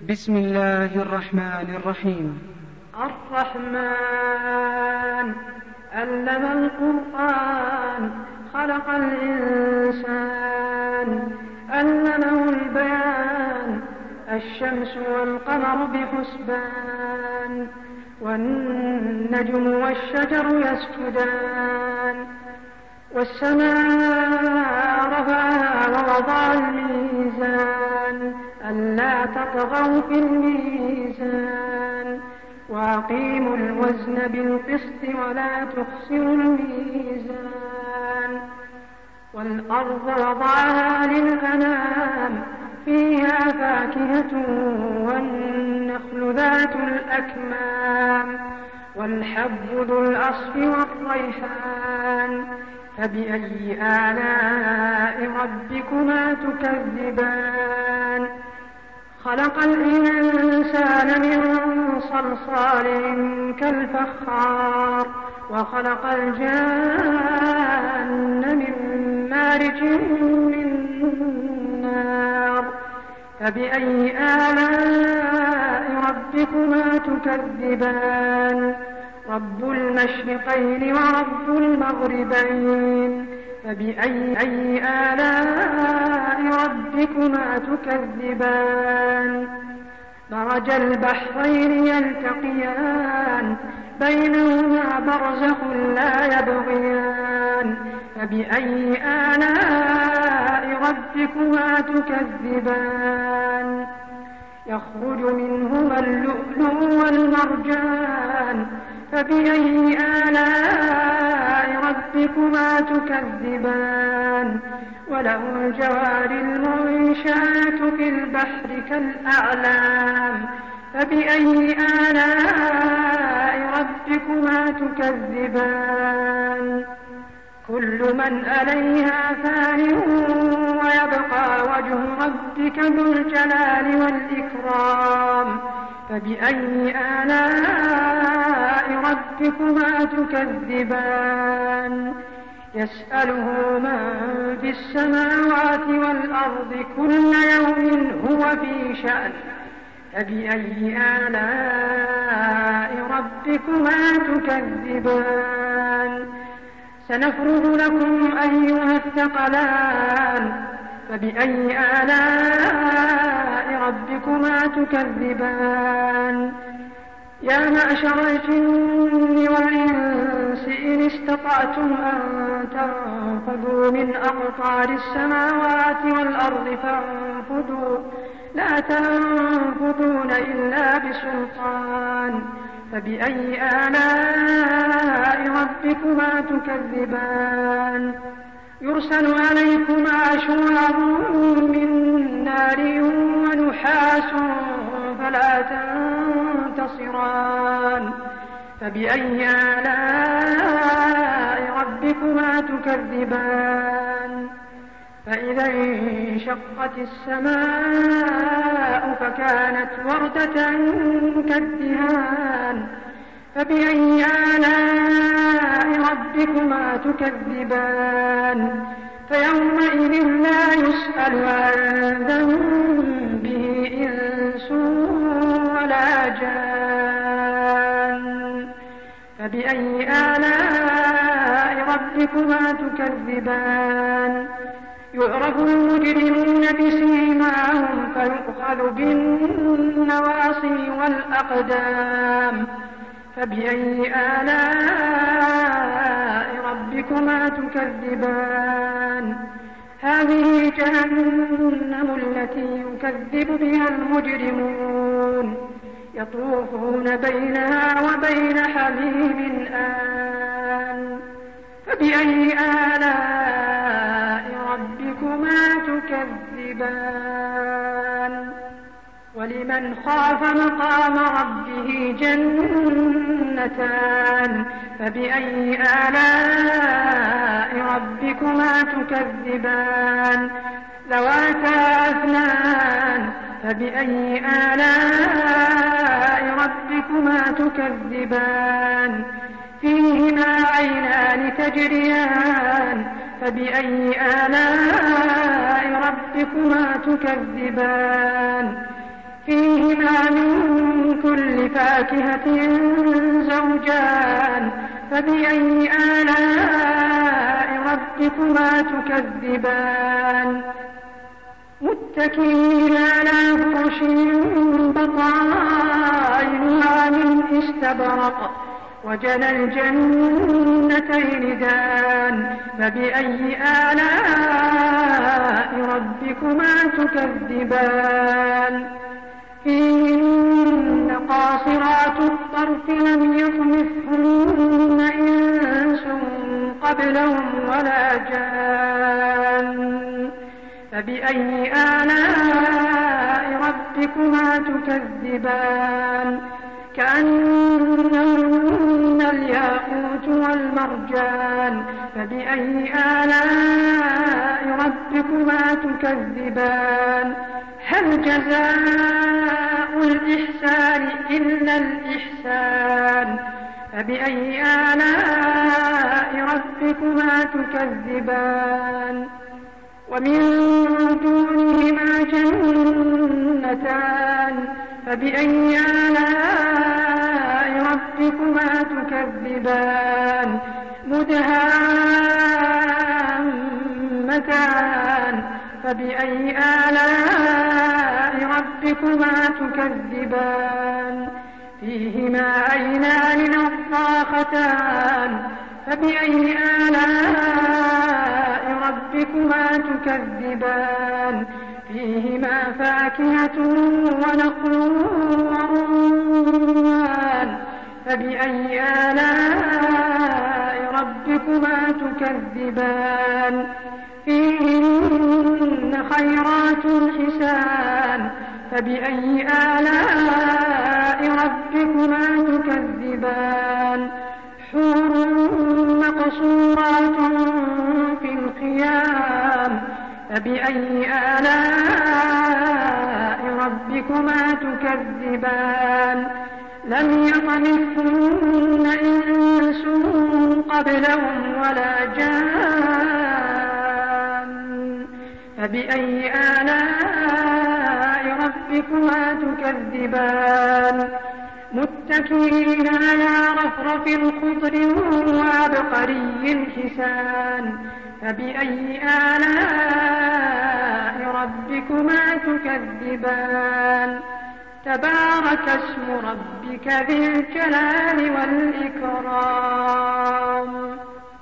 بسم الله الرحمن الرحيم. الرحمن علم القرآن خلق الإنسان علمه البيان الشمس والقمر بحسبان والنجم والشجر يسجدان والسماء رفعها ووضع الميزان ألا تطغوا في الميزان وأقيموا الوزن بالقسط ولا تخسروا الميزان والأرض وضعها للأنام فيها فاكهة والنخل ذات الأكمام والحب ذو العصف والريحان فبأي آلاء ربكما تكذبان خلق الإنسان من صلصال كالفخار وخلق الجان من مارج من نار فبأي آلاء ربكما تكذبان رب المشرقين ورب المغربين فبأي آلاء ربكما تكذبان مرج البحرين يلتقيان بينهما برزخ لا يبغيان فبأي آلاء ربكما تكذبان يخرج منهما اللؤلؤ والمرجان فبأي آلاء ربكما تكذبان وله الجوار المنشآت في البحر كالأعلام فبأي آلاء ربكما تكذبان كل من عليها فان ويبقى وجه ربك ذو الجلال والإكرام فبأي آلاء ربكما تكذبان يسأله من في السماوات والأرض كل يوم هو في شأن فبأي آلاء ربكما تكذبان سنفرغ لكم أيها الثقلان فبأي آلاء ربكما تكذبان يا معشر الجن والإنس إن استطعتم أن تنفذوا من أقطار السماوات والأرض فانفذوا لا تنفذون إلا بسلطان فبأي آلاء ربكما تكذبان يرسل عليكما شواظ من نار ونحاس فلا تنتصران فبأي آلاء ربكما تكذبان فإذا انشقت السماء فكانت وردة كالدهان فبأي آلاء ربكما تكذبان فيومئذ لا يسأل عن ذنبه إنس ولا جان فبأي آلاء ربكما تكذبان يعرف المجرمون بسيماهم فيؤخذ بالنواصي والأقدام فبأي آلاء ربكما تكذبان هذه جهنم التي يكذب بها المجرمون يطوفون بينها وبين حميم آن فبأي آلاء ربكما تكذبان ولمن خاف مقام ربه جنتان فبأي آلاء ربكما تكذبان ذواتا أفنان فبأي آلاء ربكما تكذبان فيهما عينان تجريان فبأي آلاء ربكما تكذبان فيهما من كل فاكهة زوجان فبأي آلاء ربكما تكذبان متكئين على فرش بطائنها من استبرق وجنى الجنتين دان فبأي آلاء ربكما تكذبان فيهن قاصرات الطرف لم يطمثهن إنس قبلهم ولا جان فبأي آلاء ربكما تكذبان كأنهن الياقوت والمرجان فبأي آلاء ربكما تكذبان هل جزاء الإحسان إلا الإحسان فبأي آلاء ربكما تكذبان ومن دونهما جنتان فبأي آلاء ربكما تكذبان مدهامتان فبأي آلاء ربكما تكذبان فيهما عينان نضاختان فبأي آلاء ربكما تكذبان فيهما فاكهة ونخل ورمان فبأي آلاء ربكما تكذبان فيهن خيرات حسان فبأي آلاء ربكما تكذبان حور مقصورات في الخيام فبأي آلاء ربكما تكذبان لم يطمثهن إنس قبلهم ولا جان فبأي آلاء ربكما تكذبان متكئين على رفرف خضر وعبقري حسان فبأي آلاء ربكما تكذبان تبارك اسم ربك ذي الجلال والإكرام